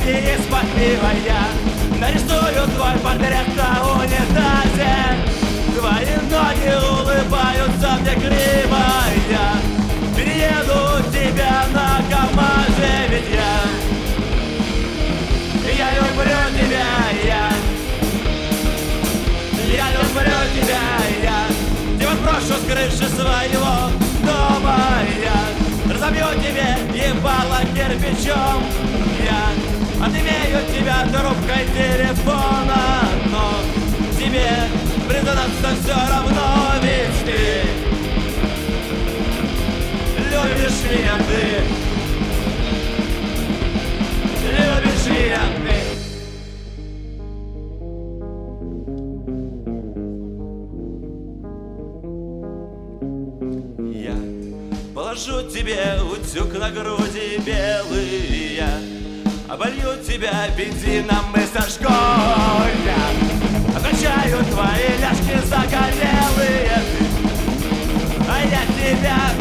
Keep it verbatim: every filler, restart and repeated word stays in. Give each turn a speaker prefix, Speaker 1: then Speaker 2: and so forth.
Speaker 1: носками из-под пива я нарисую твой портрет на унитазе. Твои ноги улыбаются мне криво. Я перееду тебя на КамАЗе, ведь я Я люблю тебя, я Я люблю тебя, я Тебя брошу с крыши своего дома. Я разобью тебе ебало кирпичом. Я отымею тебя трубкой телефона. Но тебе признаться все равно, ведь ты любишь меня, ты любишь меня, ты. Я положу тебе утюг на груди белый, я оболью тебя бензином и сожгу. Я окончаю твои ляжки загорелые, а я тебя